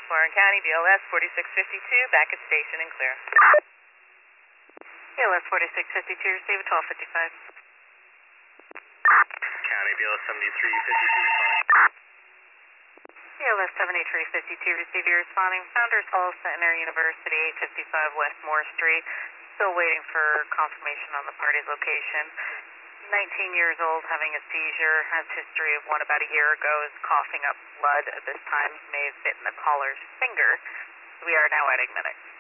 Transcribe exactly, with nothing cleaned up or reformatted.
Warren County, B L S forty-six fifty-two, back at station and clear. B L S forty-six fifty-two, receive twelve fifty-five. County, B L S seventy-three fifty-two, responding. B L S seventy-three fifty-two, receive you responding. Founders Hall, Center University, eight fifty-five West Moore Street. Still waiting for confirmation on the party's location. nineteen years old, having a seizure, has history of one about a year ago, is coughing up blood. At this time, he may have bitten the caller's finger. We are now at Ignitic.